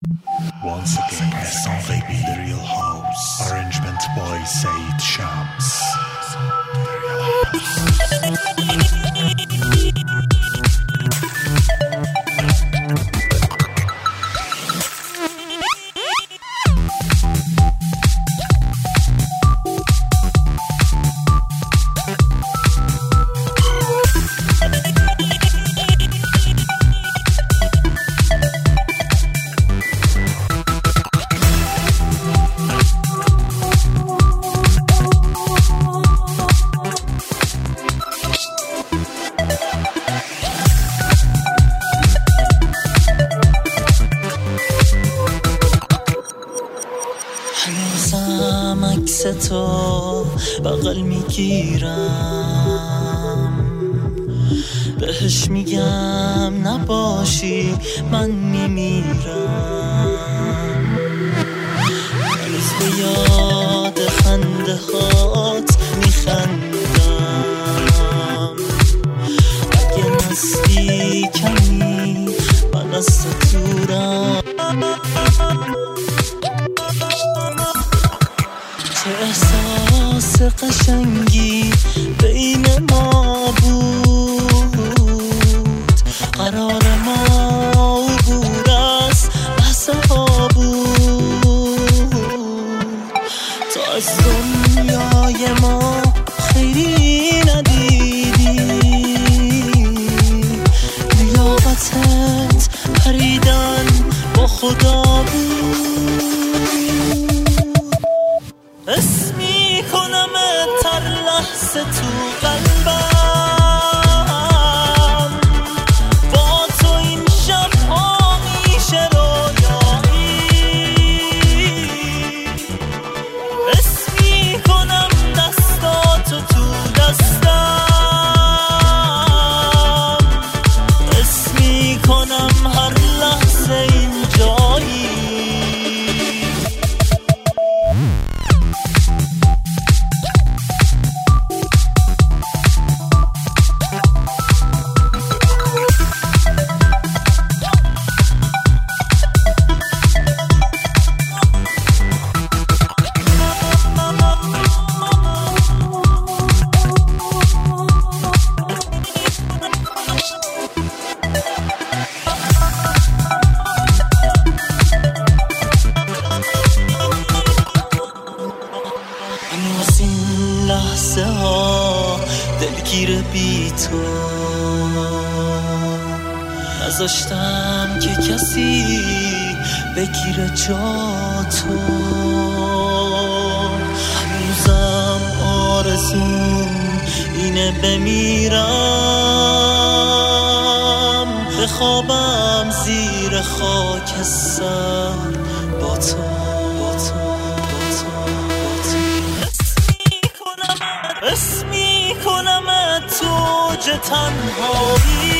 Once again, Sans Baby, The Real House. Arrangement by Said Shams. The Real House. هنوزم عکس تو بغل میگیرم، بهش میگم نباشی من میمیرم. هنوز به یاد خنده هات میخندم، اگه نزدیکمی من از تو دورم. چه احساس قشنگی بین ما بود، قرار ما عبور از لحظه ها بود. تو از دنیای ما خیلی ندیدی، لیاقتت پریدن با خدا بود. حس میکنمت هر لحظه تو قلبم، با تو این شبها میشه رویایی. حس میکنم دستاتو تو دستم، حس میکنم هر لحظه اینجایی. هنوز این لحظه ها دلگیر بی تو، نذاشتم که کسی بگیره جا تو. هنوزم آرزوم اینه بمیرم، بخوابم زیر خاکستر با تو. حس میکنم تو تنهایی.